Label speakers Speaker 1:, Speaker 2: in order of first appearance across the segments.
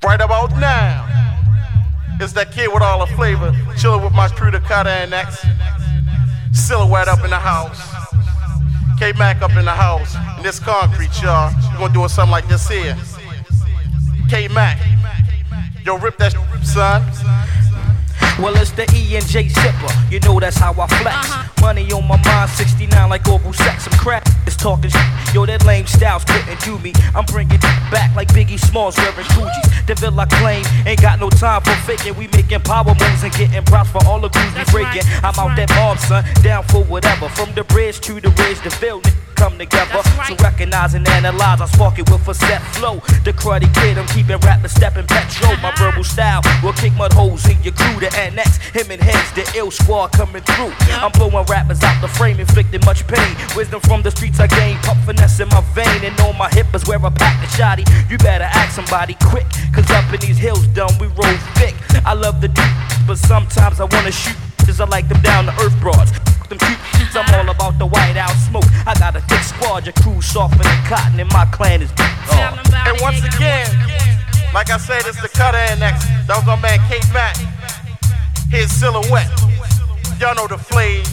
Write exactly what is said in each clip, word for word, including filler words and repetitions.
Speaker 1: Right about now, it's that kid with all the flavor, chilling with my crew, the Cutter and X. Silhouette up in the house, K-Mac up in the house, and this concrete, y'all. We're gonna do something like this here. K-Mac, yo, rip that sh- son.
Speaker 2: Well, it's the E and J Zipper, you know that's how I flex. Uh-huh. Money on my mind, sixty-nine like oral sex. I'm crack, it's talking shit. Yo, that lame styles couldn't do me. I'm bringing back like Biggie Smalls wearing Gucci's. The Villa claim, ain't got no time for faking. We making power moves and getting props for all the crews we breaking. Right, I'm out right. that mob, son, down for whatever. From the bridge to the ridge, the field come together. Right. So recognize and analyze, I spark it with a set flow. The cruddy kid, I'm keeping rapping, stepping petrol. My verbal style will kick mud holes in your crew. The N X, him and heads, the ill squad coming through. I'm blowing rappers out the frame, inflicting much pain. Wisdom from the streets I gain, pump finesse in my vein. And on my hip is where I pack the shotty. You better ask somebody quick, cause up in these hills, dumb, we roll thick. I love the deep, but sometimes I wanna shoot, cause I like them down to earth broads. Them cute, I'm all about the white out smoke. I got a thick squad, your crew softer than cotton, and my clan is oh.
Speaker 1: And once again, like I said, it's the Cutter and X. That was my man K-Mac. Here's Silhouette. Y'all know the flame.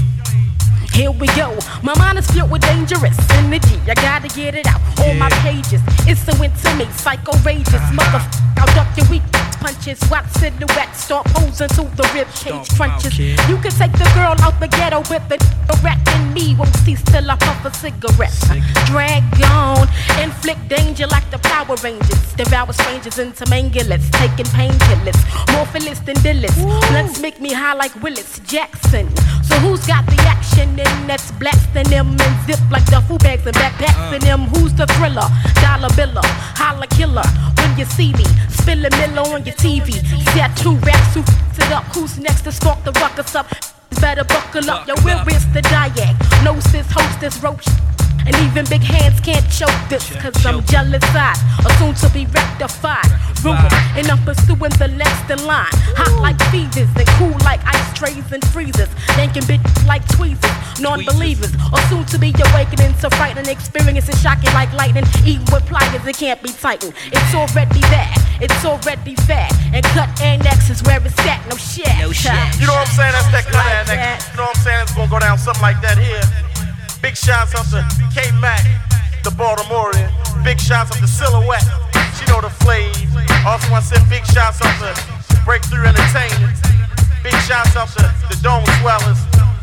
Speaker 3: Here we go. My mind is filled with dangerous energy. I gotta get it out. All yeah. my pages. It's so into me. Psycho rages. Motherfucker. I'll duck your weak punches. Watch silhouette. Start posing to the rib cage crunches. Out, you can take the girl out the ghetto with the rat, and me won't cease till I puff a cigarette. cigarette. Drag on. Inflict danger like the Power Rangers. Devour strangers into mangulets. Taking painkillers. More Phyllis than Dillis. Blunts make me high like Willis Jackson. So who's got the action in that's blasting them and zip like duffel bags and backpacks uh. in them? Who's the thriller? Dollar biller, holla killer. When you see me, spill a Miller on your T V. Set two raps who f***s it up. Who's next to spark the ruckus up? Better buckle up. Yo, where is the diagnosis? Hostess roach. And even big hands can't choke this, cause I'm jealous eyed, or soon to be rectified. Rumor, and I'm pursuing the next in line. Hot like fevers, and cool like ice trays and freezers. Thinking bitches like tweezers, non-believers, or soon to be awakening to frightening experiences, shocking like lightning. Even with pliers, it can't be tightened. It's already there, it's already fat. And cut annex is where it's at, no shit. No shit.
Speaker 1: You know what I'm saying? That's that cut like annex. You know what I'm saying? It's gonna go down something like that here. Big shouts out to K-Mac, the Baltimorean. Big shouts out to Silhouette, she know the flame. Also I said big shouts out to Breakthrough Entertainment. Big shouts out to the Dome Swellers,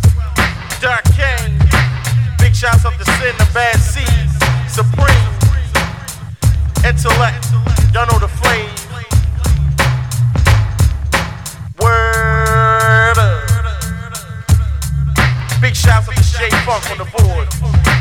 Speaker 1: Dark King. Big shouts out to Sin the Bad Seeds, Supreme, Intellect. Y'all know the flame. Word up. Big shouts out to J Funk on the board.